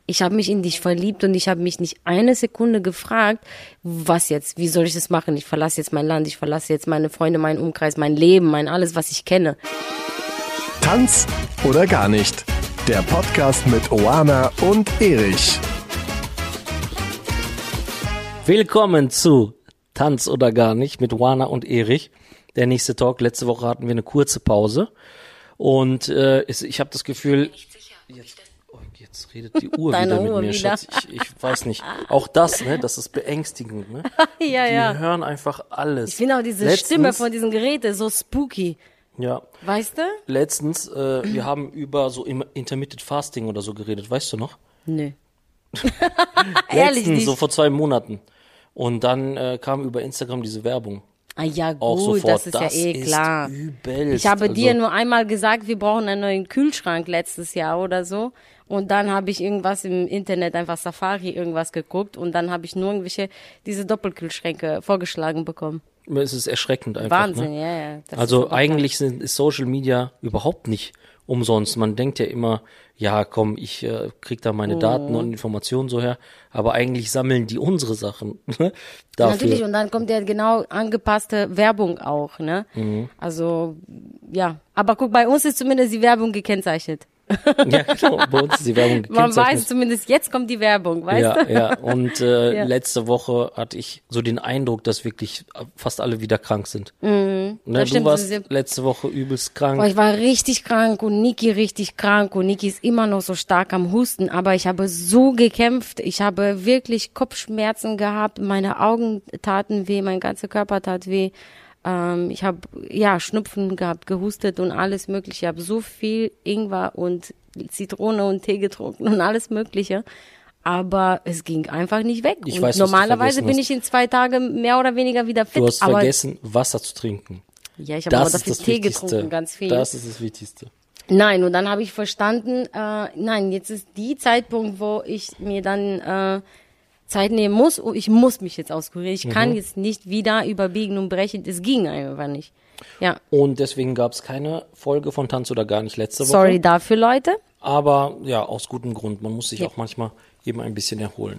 Ich habe mich in dich verliebt und ich habe mich nicht eine Sekunde gefragt, was jetzt, wie soll ich das machen? Ich verlasse jetzt mein Land, ich verlasse jetzt meine Freunde, meinen Umkreis, mein Leben, mein alles, was ich kenne. Tanz oder gar nicht. Der Podcast mit Oana und Erich. Willkommen zu Tanz oder gar nicht mit Oana und Erich. Der nächste Talk. Letzte Woche hatten wir eine kurze Pause. Und ich habe das Gefühl... Jetzt redet die Uhr wieder mit mir, Schatz. Ich weiß nicht. Auch das, ne, das ist beängstigend, ne? Ja, ja. Die hören einfach alles. Ich finde auch diese Stimme von diesen Geräten so spooky. Ja. Weißt du? Letztens, wir haben über so Intermittent Fasting oder so geredet, weißt du noch? Nö. Ehrlich nicht. So vor 2 Monaten. Und dann kam über Instagram diese Werbung. Ah ja, gut, auch sofort. das ist ja klar. Übelst. Ich habe dir nur einmal gesagt, wir brauchen einen neuen Kühlschrank letztes Jahr oder so. Und dann habe ich irgendwas im Internet, einfach Safari irgendwas geguckt und dann habe ich nur diese Doppelkühlschränke vorgeschlagen bekommen. Es ist erschreckend einfach. Wahnsinn, ne? Ja. Also eigentlich ist Social Media überhaupt nicht umsonst. Man denkt ja immer, ja komm, ich krieg da meine Daten und Informationen so her. Aber eigentlich sammeln die unsere Sachen. Dafür. Natürlich, und dann kommt ja genau angepasste Werbung auch, ne? Also, ja. Aber guck, bei uns ist zumindest die Werbung gekennzeichnet. Ja, genau, bei uns ist die Werbung gekennzeichnet. Man weiß zumindest, jetzt kommt die Werbung, weißt du? Ja, und letzte Woche hatte ich so den Eindruck, dass wirklich fast alle wieder krank sind. Ne, du warst letzte Woche übelst krank. Ich war richtig krank und Niki richtig krank und Niki ist immer noch so stark am Husten, aber ich habe so gekämpft, ich habe wirklich Kopfschmerzen gehabt, meine Augen taten weh, mein ganzer Körper tat weh. Ich habe Schnupfen gehabt, gehustet und alles mögliche. Ich habe so viel Ingwer und Zitrone und Tee getrunken und alles mögliche. Aber es ging einfach nicht weg. Ich und weiß, normalerweise bin ich in 2 Tagen mehr oder weniger wieder fit. Du hast vergessen, Wasser zu trinken. Ja, ich habe aber dafür Tee getrunken, ganz viel. Das ist das Wichtigste. Nein, und dann habe ich verstanden, jetzt ist die Zeitpunkt, wo ich mir dann Zeit nehmen muss. Ich muss mich jetzt auskurieren. Ich kann jetzt nicht wieder überbiegen und brechen. Das ging einfach nicht. Ja. Und deswegen gab es keine Folge von Tanz oder gar nicht letzte Woche. Sorry dafür, Leute. Aber ja, aus gutem Grund. Man muss sich auch manchmal eben ein bisschen erholen.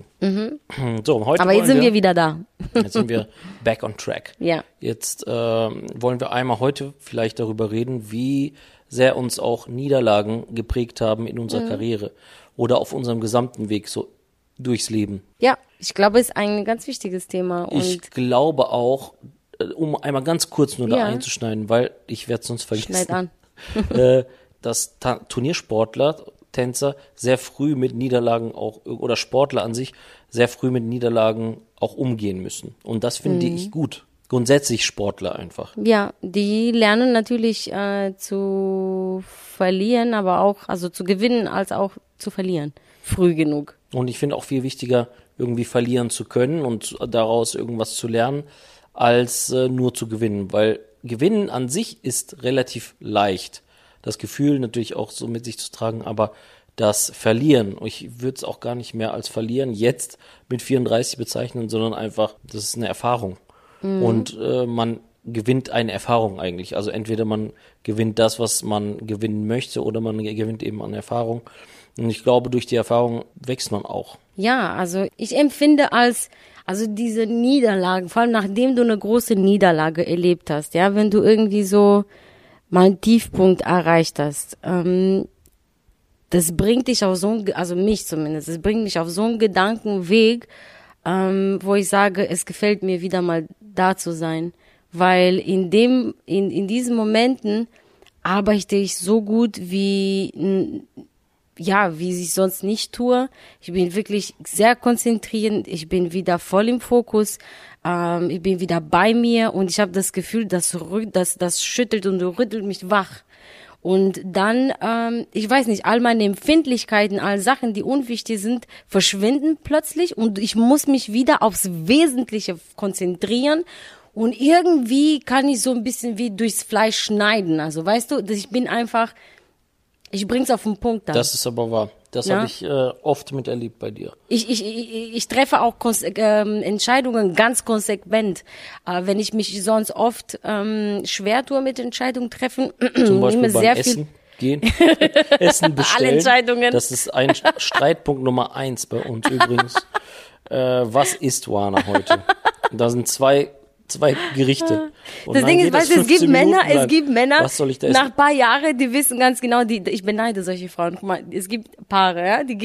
So, heute aber jetzt sind wir wieder da. Jetzt sind wir back on track. Ja. Jetzt wollen wir einmal heute vielleicht darüber reden, wie sehr uns auch Niederlagen geprägt haben in unserer Karriere oder auf unserem gesamten Weg so durchs Leben. Ja, ich glaube, es ist ein ganz wichtiges Thema. Und ich glaube auch, um einmal ganz kurz nur da einzuschneiden, weil ich werde es sonst vergessen. Schneid an. Dass Turniersportler, Tänzer sehr früh mit Niederlagen auch, oder Sportler an sich, sehr früh mit Niederlagen auch umgehen müssen. Und das finde ich gut. Grundsätzlich Sportler einfach. Ja, die lernen natürlich zu verlieren, aber auch, also zu gewinnen als auch zu verlieren. Früh genug. Und ich finde auch viel wichtiger, irgendwie verlieren zu können und daraus irgendwas zu lernen, als nur zu gewinnen. Weil gewinnen an sich ist relativ leicht. Das Gefühl natürlich auch so mit sich zu tragen, aber das Verlieren, ich würde es auch gar nicht mehr als Verlieren jetzt mit 34 bezeichnen, sondern einfach, das ist eine Erfahrung. Und man gewinnt eine Erfahrung eigentlich. Also entweder man gewinnt das, was man gewinnen möchte, oder man gewinnt eben an Erfahrung. Und ich glaube, durch die Erfahrung wächst man auch. Ja, also ich empfinde also diese Niederlagen, vor allem nachdem du eine große Niederlage erlebt hast, ja, wenn du irgendwie so mal einen Tiefpunkt erreicht hast, das bringt dich auf also mich zumindest, das bringt mich auf so einen Gedankenweg, wo ich sage, es gefällt mir wieder mal da zu sein, weil in diesen Momenten arbeite ich so gut wie ich sonst nicht tue. Ich bin wirklich sehr konzentriert, ich bin wieder voll im Fokus, ich bin wieder bei mir und ich habe das Gefühl, das schüttelt und rüttelt mich wach. Und dann, ich weiß nicht, all meine Empfindlichkeiten, all Sachen, die unwichtig sind, verschwinden plötzlich und ich muss mich wieder aufs Wesentliche konzentrieren. Und irgendwie kann ich so ein bisschen wie durchs Fleisch schneiden. Also weißt du, ich bring's auf den Punkt dann. Das ist aber wahr. Das habe ich oft miterlebt bei dir. Ich treffe auch Entscheidungen ganz konsequent. Wenn ich mich sonst oft schwer tue mit Entscheidungen treffen, Zum Beispiel beim sehr Essen? viel. gehen, Essen bestellen. Alle Entscheidungen. Das ist ein Streitpunkt Nummer 1 bei uns übrigens. Was isst Oana heute? Da sind zwei Gerichte. Und das Ding ist, weißt du, es gibt Männer, was soll ich da essen? nach ein paar Jahren, die wissen ganz genau, ich beneide solche Frauen. Guck mal, es gibt Paare, ja, die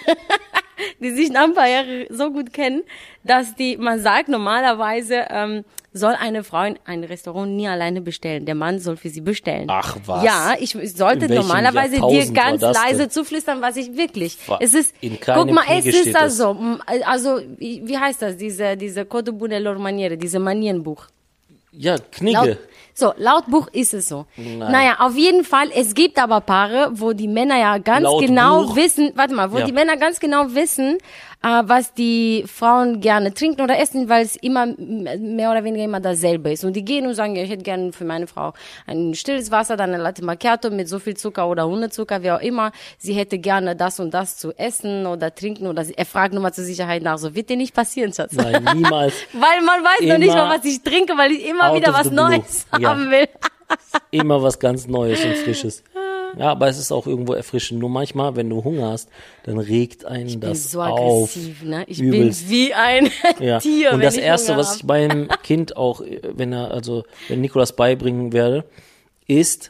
sich nach ein paar Jahren so gut kennen, dass man sagt normalerweise, soll eine Frau in ein Restaurant nie alleine bestellen. Der Mann soll für sie bestellen. Ach was. Ja, ich sollte normalerweise dir ganz leise zuflüstern, was ich wirklich. Es ist, guck mal, es ist das so. Also, wie heißt das? Diese Code Buone lor Maniere, diese Manienbuch. Ja, Knigge. Laut Buch ist es so. Nein. Naja, auf jeden Fall, es gibt aber Paare, wo die Männer ja ganz laut genau Buch. wissen, die Männer ganz genau wissen, was die Frauen gerne trinken oder essen, weil es immer mehr oder weniger immer dasselbe ist. Und die gehen und sagen, ja, ich hätte gerne für meine Frau ein stilles Wasser, dann eine Latte Macchiato mit so viel Zucker oder ohne Zucker, wie auch immer. Sie hätte gerne das und das zu essen oder trinken oder er fragt nochmal zur Sicherheit nach. So wird dir nicht passieren, Schatz. Nein, niemals. Weil man weiß noch nicht mal, was ich trinke, weil ich immer wieder was Neues haben will. Immer was ganz Neues und Frisches. Ja, aber es ist auch irgendwo erfrischend. Nur manchmal, wenn du Hunger hast, dann regt einen das so auf. Aggressiv, ne? Ich Übelst. bin wie ein Tier. Und wenn das ich Erste, Hunger was ich meinem Kind auch, wenn Nikolas beibringen werde, ist,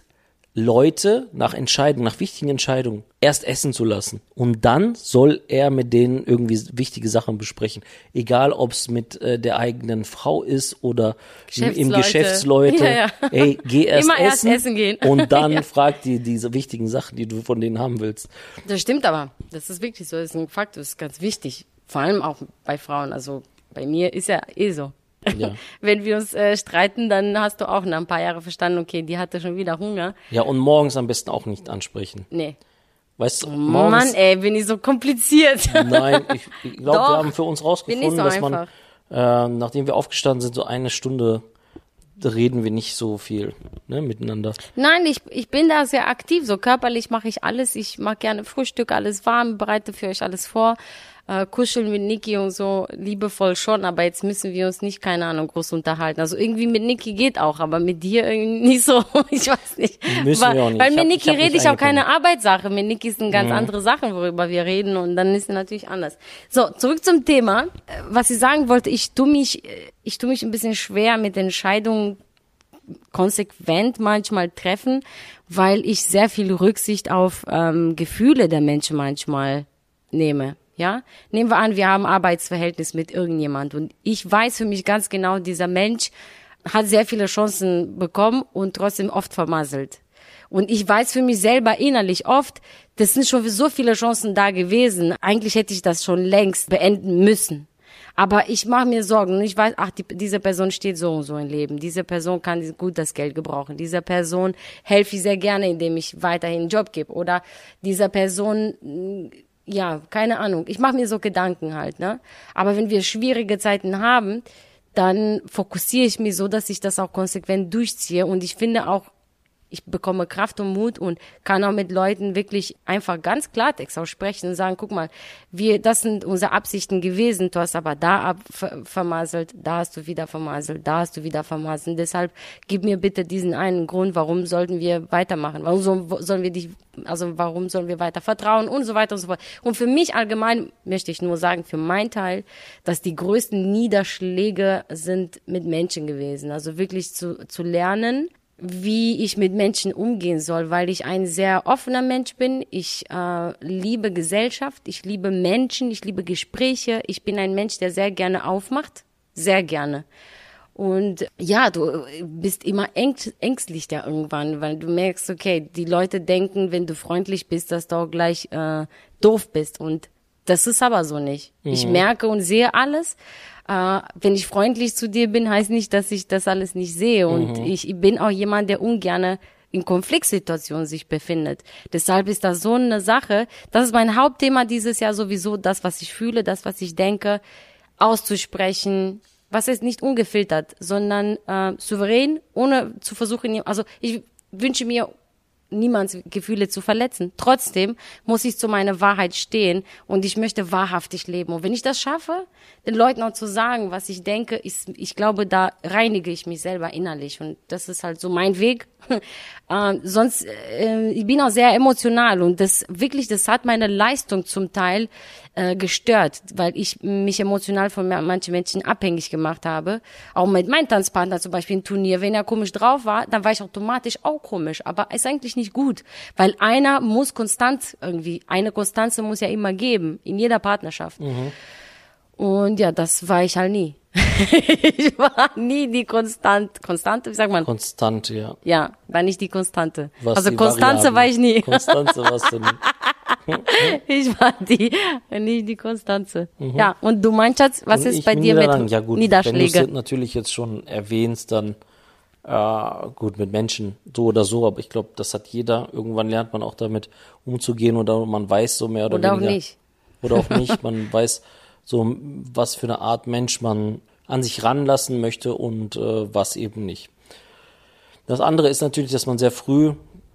Leute nach wichtigen Entscheidungen erst essen zu lassen. Und dann soll er mit denen irgendwie wichtige Sachen besprechen. Egal, ob es mit der eigenen Frau ist oder im Geschäftsleute. Ja. Ey, geh erst Immer essen. erst essen gehen. Und dann frag die diese wichtigen Sachen, die du von denen haben willst. Das stimmt aber. Das ist wirklich so. Das ist ein Fakt. Das ist ganz wichtig. Vor allem auch bei Frauen. Also bei mir ist ja so. Ja. Wenn wir uns streiten, dann hast du auch nach ein paar Jahren verstanden, okay, die hatte schon wieder Hunger. Ja, und morgens am besten auch nicht ansprechen. Nee. Weißt du, morgens... Mann, ey, bin ich so kompliziert. Nein, ich glaube, wir haben für uns rausgefunden, dass einfach. man, nachdem wir aufgestanden sind, so eine Stunde reden wir nicht so viel miteinander. Nein, ich bin da sehr aktiv. So körperlich mache ich alles. Ich mache gerne Frühstück, alles warm, bereite für euch alles vor. Kuscheln mit Niki und so, liebevoll schon, aber jetzt müssen wir uns nicht, keine Ahnung, groß unterhalten. Also irgendwie mit Niki geht auch, aber mit dir irgendwie nicht so, ich weiß nicht. Müssen wir auch nicht. Weil mit Niki rede ich auch keine Arbeitssache. Mit Niki sind ganz andere Sachen, worüber wir reden und dann ist es natürlich anders. So, zurück zum Thema. Was ich sagen wollte, ich tue mich ein bisschen schwer mit Entscheidungen konsequent manchmal treffen, weil ich sehr viel Rücksicht auf Gefühle der Menschen manchmal nehme. Ja, nehmen wir an, wir haben ein Arbeitsverhältnis mit irgendjemand und ich weiß für mich ganz genau, dieser Mensch hat sehr viele Chancen bekommen und trotzdem oft vermasselt. Und ich weiß für mich selber innerlich oft, das sind schon so viele Chancen da gewesen. Eigentlich hätte ich das schon längst beenden müssen. Aber ich mache mir Sorgen und ich weiß, diese Person steht so und so im Leben. Diese Person kann gut das Geld gebrauchen. Dieser Person helfe ich sehr gerne, indem ich weiterhin einen Job gebe. Oder dieser Person... Ja, keine Ahnung. Ich mache mir so Gedanken halt, ne? Aber wenn wir schwierige Zeiten haben, dann fokussiere ich mich so, dass ich das auch konsequent durchziehe. Und ich finde auch, ich bekomme Kraft und Mut und kann auch mit Leuten wirklich einfach ganz Klartext auch sprechen und sagen, guck mal, das sind unsere Absichten gewesen, du hast aber da vermasselt, da hast du wieder vermasselt, da hast du wieder vermasselt. Deshalb gib mir bitte diesen einen Grund, warum sollten wir weitermachen, warum sollen wir weiter vertrauen und so weiter und so fort. Und für mich allgemein möchte ich nur sagen, für meinen Teil, dass die größten Niederschläge sind mit Menschen gewesen. Also wirklich zu lernen, wie ich mit Menschen umgehen soll, weil ich ein sehr offener Mensch bin. Ich liebe Gesellschaft, ich liebe Menschen, ich liebe Gespräche. Ich bin ein Mensch, der sehr gerne aufmacht, sehr gerne. Und ja, du bist immer ängstlich da irgendwann, weil du merkst, okay, die Leute denken, wenn du freundlich bist, dass du auch gleich doof bist. Und das ist aber so nicht. Ich merke und sehe alles. Wenn ich freundlich zu dir bin, heißt nicht, dass ich das alles nicht sehe. Und ich bin auch jemand, der ungerne in Konfliktsituationen sich befindet. Deshalb ist das so eine Sache. Das ist mein Hauptthema dieses Jahr sowieso, das, was ich fühle, das, was ich denke, auszusprechen. Was ist nicht ungefiltert, sondern souverän, ohne zu versuchen, also ich wünsche mir niemands Gefühle zu verletzen. Trotzdem muss ich zu meiner Wahrheit stehen und ich möchte wahrhaftig leben. Und wenn ich das schaffe, den Leuten auch zu sagen, was ich denke, ich glaube, da reinige ich mich selber innerlich. Und das ist halt so mein Weg. Ich bin auch sehr emotional und das hat meine Leistung zum Teil gestört, weil ich mich emotional von manchen Menschen abhängig gemacht habe. Auch mit meinem Tanzpartner zum Beispiel im Turnier. Wenn er komisch drauf war, dann war ich automatisch auch komisch. Aber ist eigentlich nicht gut, weil eine Konstanze muss ja immer geben, in jeder Partnerschaft. Und ja, das war ich halt nie. Ich war nie die Konstante, wie sagt man? Konstante, ja. Ja, war nicht die Konstante. Was also die Konstanze Variable. war ich nie. Konstanze warst du nie. Ich war nicht die Konstanze. Ja, und du, mein Schatz, was Und ist ich bei bin dir mit Niederlagen. Ja, gut, Niederschläge? wenn du es natürlich jetzt schon erwähnst, dann gut, mit Menschen so oder so, aber ich glaube, das hat jeder. Irgendwann lernt man auch damit umzugehen oder man weiß so mehr oder Oder auch weniger. nicht. Oder auch nicht. Man weiß so, was für eine Art Mensch man an sich ranlassen möchte und was eben nicht. Das andere ist natürlich, dass man sehr früh,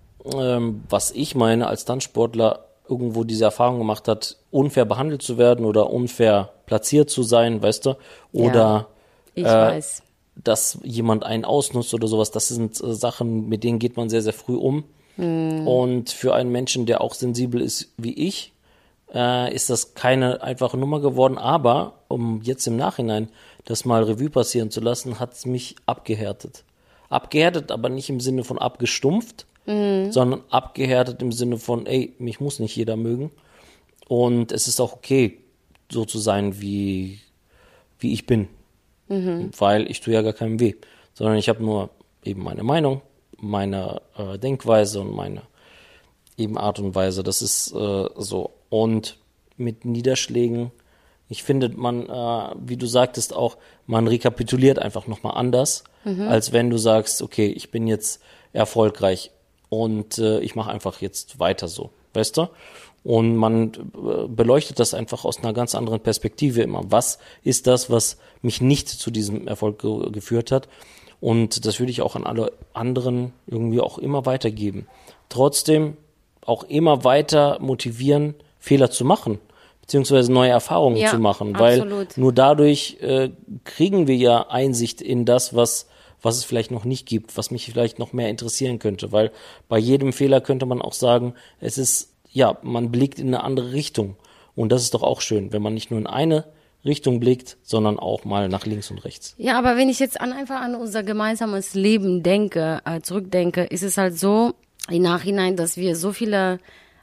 was ich meine, als Tanzsportler irgendwo diese Erfahrung gemacht hat, unfair behandelt zu werden oder unfair platziert zu sein, weißt du? Oder Ich weiß. dass jemand einen ausnutzt oder sowas. Das sind Sachen, mit denen geht man sehr, sehr früh um. Und für einen Menschen, der auch sensibel ist wie ich, ist das keine einfache Nummer geworden. Aber um jetzt im Nachhinein das mal Revue passieren zu lassen, hat es mich abgehärtet. Abgehärtet, aber nicht im Sinne von abgestumpft, sondern abgehärtet im Sinne von, ey, mich muss nicht jeder mögen. Und es ist auch okay, so zu sein, wie ich bin. Weil ich tue ja gar keinem weh. Sondern ich habe nur eben meine Meinung, meine Denkweise und meine eben Art und Weise. Das ist so. Und mit Niederschlägen, ich finde, man, wie du sagtest auch, man rekapituliert einfach nochmal anders, als wenn du sagst, okay, ich bin jetzt erfolgreich und ich mache einfach jetzt weiter so, weißt du? Und man beleuchtet das einfach aus einer ganz anderen Perspektive immer. Was ist das, was mich nicht zu diesem Erfolg geführt hat? Und das würde ich auch an alle anderen irgendwie auch immer weitergeben. Trotzdem auch immer weiter motivieren, Fehler zu machen, beziehungsweise neue Erfahrungen zu machen, weil absolut. nur dadurch kriegen wir ja Einsicht in das, was es vielleicht noch nicht gibt, was mich vielleicht noch mehr interessieren könnte, weil bei jedem Fehler könnte man auch sagen, es ist, ja, man blickt in eine andere Richtung und das ist doch auch schön, wenn man nicht nur in eine Richtung blickt, sondern auch mal nach links und rechts. Ja, aber wenn ich jetzt einfach an unser gemeinsames Leben zurückdenke, ist es halt so im Nachhinein, dass wir so viele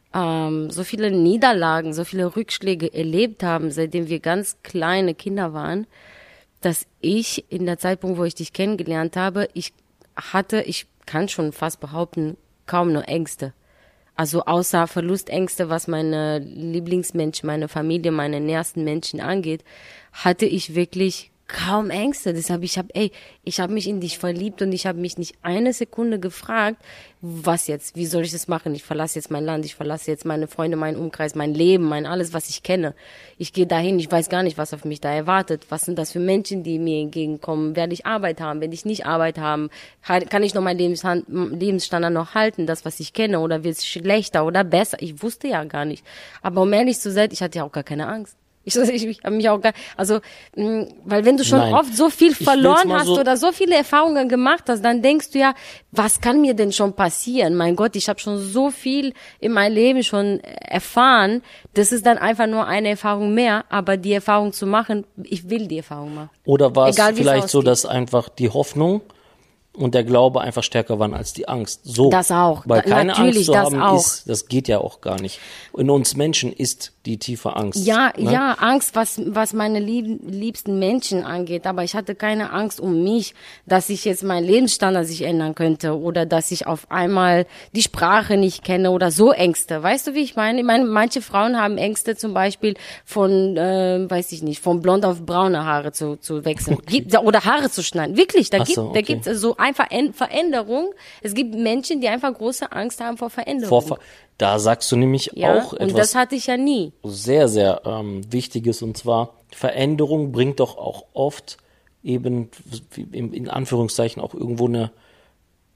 Niederlagen, so viele Rückschläge erlebt haben, seitdem wir ganz kleine Kinder waren, dass ich in der Zeitpunkt, wo ich dich kennengelernt habe, ich kann schon fast behaupten, kaum nur Ängste. Also außer Verlustängste, was meine Lieblingsmenschen, meine Familie, meine nächsten Menschen angeht, hatte ich wirklich kaum Ängste. Deshalb, ich habe mich in dich verliebt und ich habe mich nicht eine Sekunde gefragt, was jetzt, wie soll ich das machen? Ich verlasse jetzt mein Land, ich verlasse jetzt meine Freunde, meinen Umkreis, mein Leben, mein alles, was ich kenne. Ich gehe dahin, ich weiß gar nicht, was auf mich da erwartet. Was sind das für Menschen, die mir entgegenkommen? Werde ich Arbeit haben? Wenn ich nicht Arbeit haben, kann ich noch meinen Lebensstandard noch halten, das, was ich kenne? Oder wird es schlechter oder besser? Ich wusste ja gar nicht. Aber um ehrlich zu sein, ich hatte ja auch gar keine Angst. Ich habe mich auch gar, weil wenn du schon oft so viel verloren hast oder so viele Erfahrungen gemacht hast, dann denkst du ja, was kann mir denn schon passieren? Mein Gott, ich habe schon so viel in meinem Leben schon erfahren. Das ist dann einfach nur eine Erfahrung mehr, aber die Erfahrung zu machen, ich will die Erfahrung machen. Oder war es vielleicht so, dass einfach die Hoffnung und der Glaube einfach stärker waren als die Angst. So. Das auch. Weil keine Natürlich, Angst zu das haben auch. das geht ja auch gar nicht. In uns Menschen ist die tiefe Angst. Ja, ne? ja, Angst, was meine liebsten Menschen angeht. Aber ich hatte keine Angst um mich, dass ich jetzt mein Lebensstandard sich ändern könnte oder dass ich auf einmal die Sprache nicht kenne oder so Ängste. Weißt du, wie ich meine? Ich meine, manche Frauen haben Ängste zum Beispiel von, weiß ich nicht, von blond auf braune Haare zu wechseln. Okay. Oder Haare zu schneiden. Wirklich, da gibt's so einfach Veränderung. Es gibt Menschen, die einfach große Angst haben vor Veränderung. Da sagst du nämlich auch etwas. Und das hatte ich ja nie. Sehr, sehr Wichtiges, und zwar Veränderung bringt doch auch oft eben in Anführungszeichen auch irgendwo eine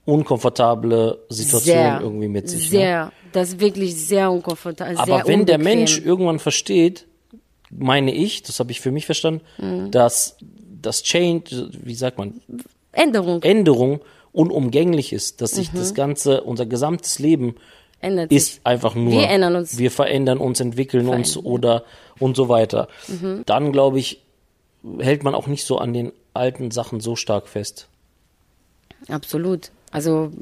unkomfortable Situation irgendwie mit sich. Ne? Das ist wirklich sehr unkomfortabel. Aber wenn der Mensch irgendwann versteht, meine ich, das habe ich für mich verstanden, dass das Change, wie sagt man? Änderung unumgänglich ist, dass sich das Ganze, unser gesamtes Leben ist einfach nur, wir verändern uns, entwickeln uns oder und so weiter. Dann, glaube ich, hält man auch nicht so an den alten Sachen so stark fest. Absolut. Also,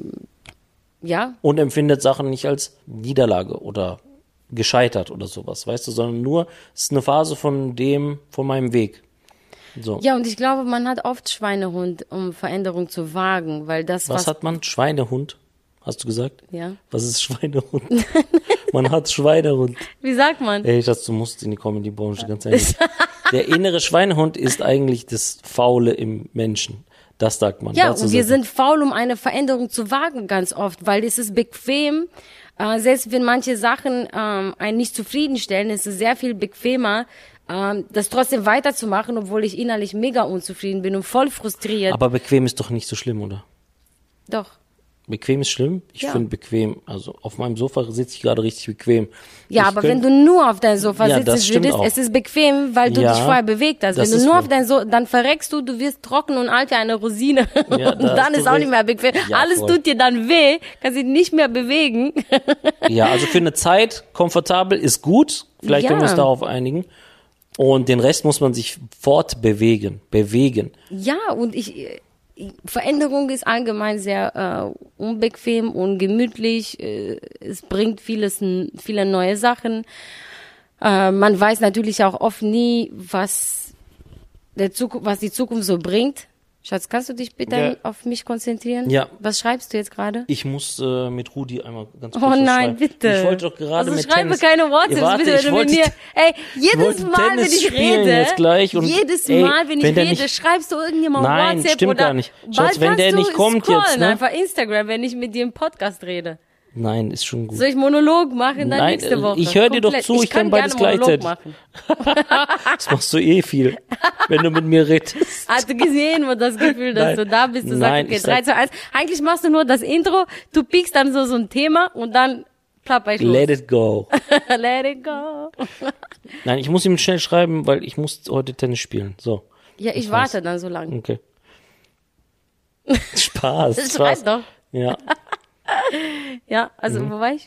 ja. Und empfindet Sachen nicht als Niederlage oder gescheitert oder sowas, weißt du, sondern nur, es ist eine Phase von meinem Weg. So. Ja, und ich glaube, man hat oft Schweinehund, um Veränderung zu wagen, weil Was hat man? Schweinehund? Hast du gesagt? Ja. Was ist Schweinehund? Man hat Schweinehund. Wie sagt man? Ey, Schatz, du musst in die Comedy-Branche, ganz ehrlich. Der innere Schweinehund ist eigentlich das Faule im Menschen. Das sagt man. Ja, und wir sind faul, um eine Veränderung zu wagen, ganz oft, weil es ist bequem. Selbst wenn manche Sachen einen nicht zufriedenstellen, ist es sehr viel bequemer, das trotzdem weiterzumachen, obwohl ich innerlich mega unzufrieden bin und voll frustriert. Aber bequem ist doch nicht so schlimm, oder? Doch. Bequem ist schlimm? Ich finde bequem, also auf meinem Sofa sitze ich gerade richtig bequem. Ja, aber wenn du nur auf deinem Sofa sitzen würdest, es ist bequem, weil du dich vorher bewegt hast. Wenn du nur auf deinem Sofa, dann verreckst du wirst trocken und alt wie eine Rosine. Ja, und dann ist auch nicht mehr bequem. Ja, alles tut dir dann weh, kannst dich nicht mehr bewegen. Ja, also für eine Zeit komfortabel ist gut, vielleicht können wir uns darauf einigen. Und den Rest muss man sich bewegen. Ja, und Veränderung ist allgemein sehr unbequem, ungemütlich. Es bringt viele neue Sachen. Man weiß natürlich auch oft nie, was die Zukunft so bringt. Schatz, kannst du dich bitte auf mich konzentrieren? Ja. Was schreibst du jetzt gerade? Ich muss mit Rudi einmal ganz kurz Oh nein, schreiben. bitte. Ich wollte doch gerade mit schreibe Tennis. keine Worte, Warte, bitte, mit mir. Ey, jedes Mal, wenn ich rede, jetzt gleich und, jedes Mal, wenn ich rede, schreibst du irgendjemand Nein, WhatsApp stimmt oder gar nicht. Schatz, wenn der nicht kommt jetzt, ne? Einfach Instagram, wenn ich mit dir im Podcast rede. Nein, ist schon gut. Soll ich Monolog machen dann nächste Woche? Ich höre dir doch zu, ich kann beides gleichzeitig. Das machst du viel, wenn du mit mir redest. Hast du gesehen, wo das Gefühl, dass du da bist, du sagst, okay, 3 zu 1. Eigentlich machst du nur das Intro, du piekst dann so ein Thema und dann plapper ich los. Let it go. Let it go. Nein, ich muss ihm schnell schreiben, weil ich muss heute Tennis spielen. So. Ja, ich warte dann so lange. Okay. Spaß. Das weiß doch. Ja. Ja, also wo war ich?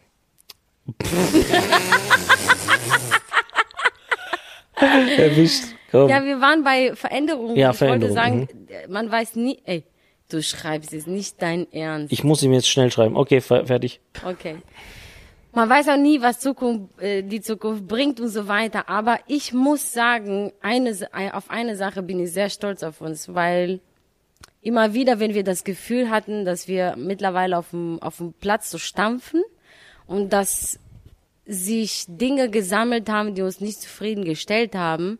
Erwischt. Komm. Ja, wir waren bei Veränderungen. Ja, ich Veränderung. wollte sagen, man weiß nie, ey, du schreibst es nicht dein Ernst. Ich muss ihm jetzt schnell schreiben. Okay, fertig. Okay. Man weiß auch nie, was die Zukunft bringt und so weiter. Aber ich muss sagen, auf eine Sache bin ich sehr stolz auf uns, weil immer wieder, wenn wir das Gefühl hatten, dass wir mittlerweile auf dem Platz so stampfen und dass sich Dinge gesammelt haben, die uns nicht zufriedengestellt haben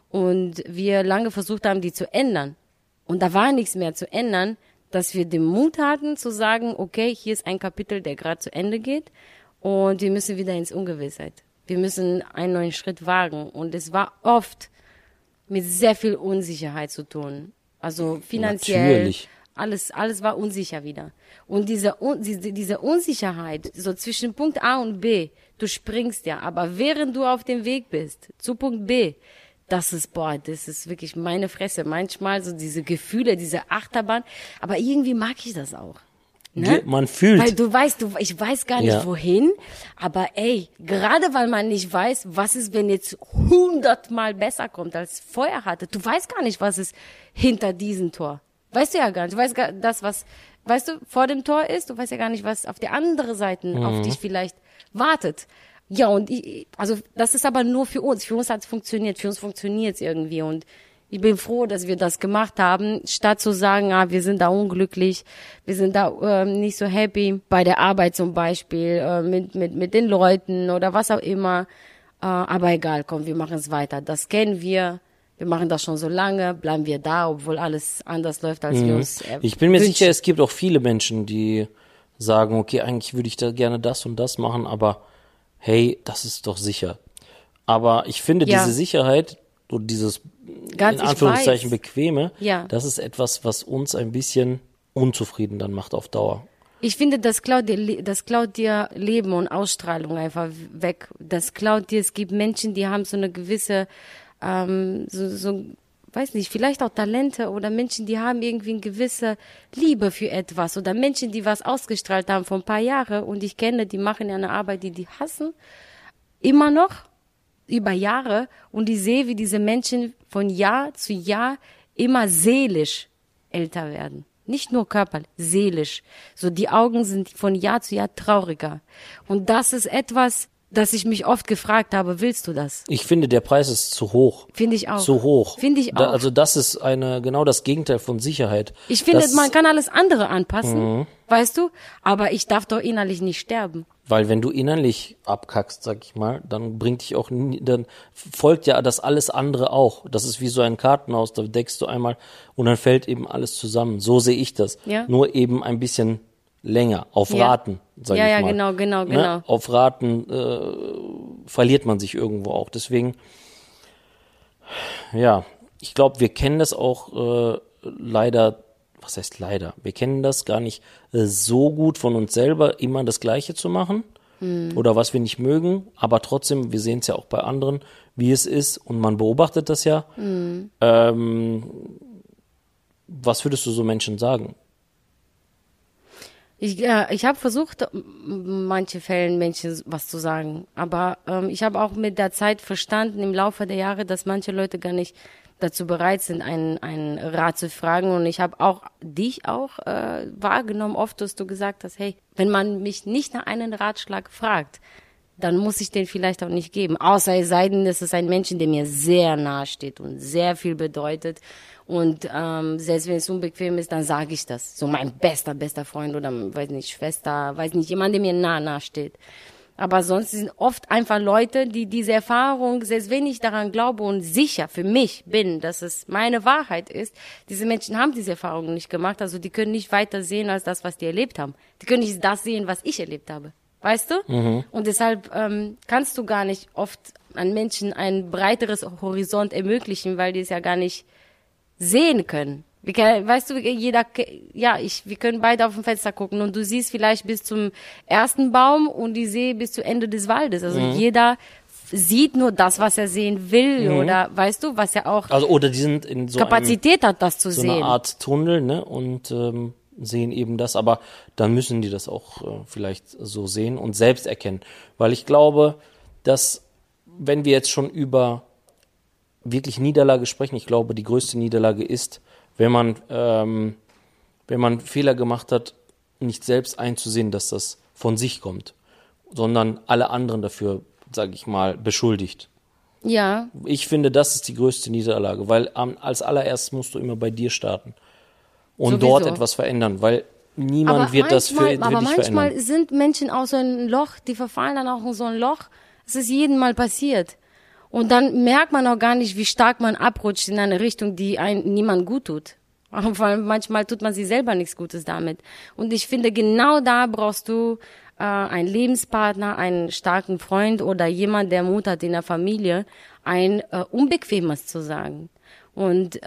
und wir lange versucht haben, die zu ändern. Und da war nichts mehr zu ändern, dass wir den Mut hatten zu sagen, okay, hier ist ein Kapitel, der gerade zu Ende geht und wir müssen wieder ins Ungewissheit. Wir müssen einen neuen Schritt wagen. Und es war oft mit sehr viel Unsicherheit zu tun. Also finanziell, natürlich. alles war unsicher wieder. Und diese Unsicherheit, so zwischen Punkt A und B, du springst ja, aber während du auf dem Weg bist, zu Punkt B, das ist wirklich meine Fresse. Manchmal so diese Gefühle, diese Achterbahn, aber irgendwie mag ich das auch. Ne? Man fühlt. Weil du weißt, ich weiß gar nicht wohin, aber ey, gerade weil man nicht weiß, was ist, wenn jetzt 100-mal besser kommt als vorher hatte. Du weißt gar nicht, was ist hinter diesem Tor. Weißt du ja gar nicht. Du weißt gar das, was, weißt du, vor dem Tor ist. Du weißt ja gar nicht, was auf der anderen Seite auf dich vielleicht wartet. Ja, und also das ist aber nur für uns. Für uns hat es funktioniert. Für uns funktioniert es irgendwie und ich bin froh, dass wir das gemacht haben, statt zu sagen, wir sind da unglücklich, wir sind da nicht so happy bei der Arbeit zum Beispiel, mit den Leuten oder was auch immer. Aber egal, komm, wir machen es weiter. Das kennen wir machen das schon so lange, bleiben wir da, obwohl alles anders läuft, als wir uns Ich bin mir sicher, es gibt auch viele Menschen, die sagen, okay, eigentlich würde ich da gerne das und das machen, aber hey, das ist doch sicher. Aber ich finde diese Sicherheit und dieses in Anführungszeichen Bequeme, das ist etwas, was uns ein bisschen unzufrieden dann macht auf Dauer. Ich finde, das klaut dir Leben und Ausstrahlung einfach weg. Das klaut dir, es gibt Menschen, die haben so eine gewisse, weiß nicht, vielleicht auch Talente oder Menschen, die haben irgendwie eine gewisse Liebe für etwas oder Menschen, die was ausgestrahlt haben vor ein paar Jahren und ich kenne, die machen ja eine Arbeit, die hassen, immer noch, über Jahre und ich sehe, wie diese Menschen von Jahr zu Jahr immer seelisch älter werden. Nicht nur körperlich, seelisch. So die Augen sind von Jahr zu Jahr trauriger. Und das ist etwas, das ich mich oft gefragt habe, willst du das? Ich finde, der Preis ist zu hoch. Finde ich auch. Zu hoch. Finde ich auch. Also das ist genau das Gegenteil von Sicherheit. Ich finde, man kann alles andere anpassen, weißt du, aber ich darf doch innerlich nicht sterben. Weil wenn du innerlich abkackst, sag ich mal, dann dann folgt ja das alles andere auch. Das ist wie so ein Kartenhaus, da deckst du einmal und dann fällt eben alles zusammen. So sehe ich das. Ja. Nur eben ein bisschen länger, auf Raten, sag ich mal. Ja, genau. Ne? Auf Raten verliert man sich irgendwo auch. Deswegen, ja, ich glaube, wir kennen das auch leider, was heißt leider? Wir kennen das gar nicht so gut von uns selber, immer das Gleiche zu machen oder was wir nicht mögen, aber trotzdem, wir sehen es ja auch bei anderen, wie es ist und man beobachtet das ja. Was würdest du so Menschen sagen? Ich habe versucht, manche Fällen Menschen was zu sagen, aber ich habe auch mit der Zeit verstanden im Laufe der Jahre, dass manche Leute gar nicht dazu bereit sind, einen Rat zu fragen. Und ich habe auch dich wahrgenommen, oft, dass du gesagt hast, hey, wenn man mich nicht nach einem Ratschlag fragt, dann muss ich den vielleicht auch nicht geben. Außer es sei denn, es ist ein Mensch, der mir sehr nahe steht und sehr viel bedeutet. Und selbst wenn es unbequem ist, dann sage ich das. So mein bester Freund oder, weiß nicht, Schwester, weiß nicht, jemand, der mir nahe steht. Aber sonst sind oft einfach Leute, die diese Erfahrung, selbst wenn ich daran glaube und sicher für mich bin, dass es meine Wahrheit ist, diese Menschen haben diese Erfahrung nicht gemacht. Also die können nicht weiter sehen als das, was die erlebt haben. Die können nicht das sehen, was ich erlebt habe. Weißt du? Und deshalb kannst du gar nicht oft an Menschen ein breiteres Horizont ermöglichen, weil die es ja gar nicht sehen können. Weißt du, wir können beide auf dem Fenster gucken und du siehst vielleicht bis zum ersten Baum und ich sehe bis zu Ende des Waldes. Also jeder sieht nur das, was er sehen will oder weißt du, was er auch oder die sind in so Kapazität hat, das zu so sehen. eine Art Tunnel, ne? Und sehen eben das, aber dann müssen die das auch vielleicht so sehen und selbst erkennen. Weil ich glaube, dass wenn wir jetzt schon über wirklich Niederlage sprechen, ich glaube, die größte Niederlage ist, wenn man Fehler gemacht hat, nicht selbst einzusehen, dass das von sich kommt, sondern alle anderen dafür, sage ich mal, beschuldigt. Ja. Ich finde, das ist die größte Niederlage, weil als allererstes musst du immer bei dir starten und Sowieso. dort etwas verändern, weil niemand wird das für dich verändern. Aber manchmal sind Menschen aus so einem Loch, die verfallen dann auch in so ein Loch. Es ist jedem Mal passiert. Und dann merkt man auch gar nicht, wie stark man abrutscht in eine Richtung, die einem niemand gut tut. Weil manchmal tut man sich selber nichts Gutes damit. Und ich finde, genau da brauchst du einen Lebenspartner, einen starken Freund oder jemand, der Mut hat in der Familie, ein Unbequemes zu sagen. Und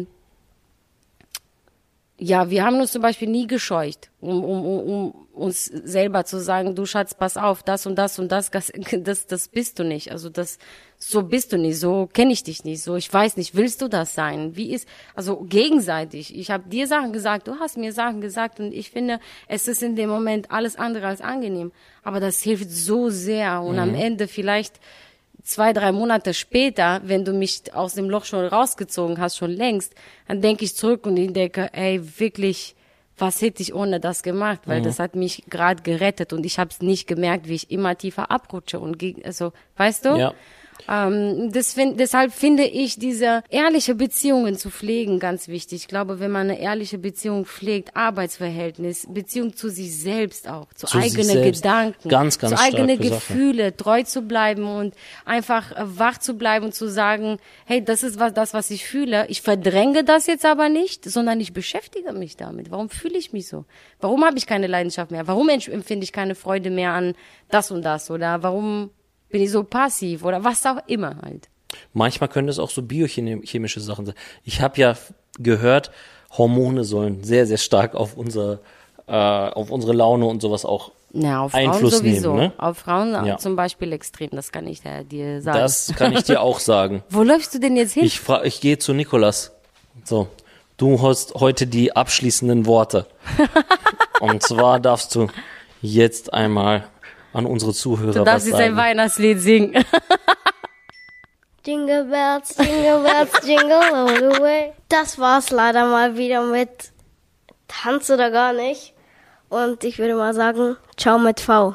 ja, wir haben uns zum Beispiel nie gescheucht, um uns selber zu sagen, du Schatz, pass auf, das und das und das bist du nicht. Also so bist du nicht, so kenne ich dich nicht, so ich weiß nicht, willst du das sein? Also gegenseitig. Ich habe dir Sachen gesagt, du hast mir Sachen gesagt und ich finde, es ist in dem Moment alles andere als angenehm. Aber das hilft so sehr und am Ende vielleicht 2-3 Monate später, wenn du mich aus dem Loch schon rausgezogen hast, schon längst, dann denke ich zurück und ich denke, ey, wirklich, was hätte ich ohne das gemacht? Weil das hat mich gerade gerettet und ich habe es nicht gemerkt, wie ich immer tiefer abrutsche also, weißt du? Ja. Deshalb finde ich, diese ehrliche Beziehungen zu pflegen ganz wichtig. Ich glaube, wenn man eine ehrliche Beziehung pflegt, Arbeitsverhältnis, Beziehung zu sich selbst auch, zu eigenen Gedanken, ganz, ganz zu eigenen starke Gefühle, treu zu bleiben und einfach wach zu bleiben und zu sagen, hey, das ist was ich fühle. Ich verdränge das jetzt aber nicht, sondern ich beschäftige mich damit. Warum fühle ich mich so? Warum habe ich keine Leidenschaft mehr? Warum empfinde ich keine Freude mehr an das und das? Oder warum bin ich so passiv oder was auch immer halt. Manchmal können das auch so biochemische Sachen sein. Ich habe ja gehört, Hormone sollen sehr, sehr stark auf unsere Laune und sowas auch auf Einfluss Frauen sowieso. nehmen. Ne? Auf Frauen Ja. zum Beispiel extrem, das kann ich dir sagen. Das kann ich dir auch sagen. Wo läufst du denn jetzt hin? Ich gehe zu Nikolas. So, du hast heute die abschließenden Worte. Und zwar darfst du jetzt einmal an unsere Zuhörer Du darfst was jetzt ein sagen. Weihnachtslied singen. Jingle bells, jingle all the way. Das war's leider mal wieder mit Tanz oder gar nicht. Und ich würde mal sagen, ciao mit V.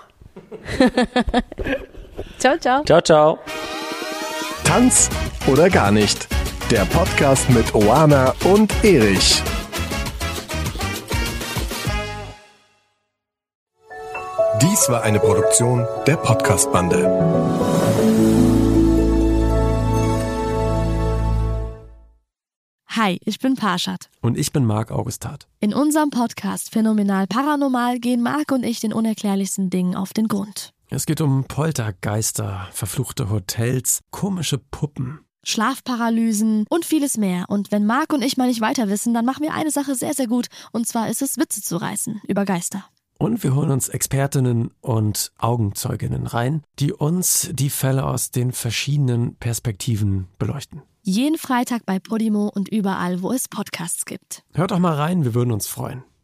Ciao, ciao. Ciao, ciao. Tanz oder gar nicht. Der Podcast mit Oana und Erich. Dies war eine Produktion der Podcast-Bande. Hi, ich bin Parshad. Und ich bin Marc Augustat. In unserem Podcast Phänomenal Paranormal gehen Marc und ich den unerklärlichsten Dingen auf den Grund. Es geht um Poltergeister, verfluchte Hotels, komische Puppen. Schlafparalysen und vieles mehr. Und wenn Marc und ich mal nicht weiter wissen, dann machen wir eine Sache sehr, sehr gut. Und zwar ist es, Witze zu reißen über Geister. Und wir holen uns Expertinnen und Augenzeuginnen rein, die uns die Fälle aus den verschiedenen Perspektiven beleuchten. Jeden Freitag bei Podimo und überall, wo es Podcasts gibt. Hört doch mal rein, wir würden uns freuen.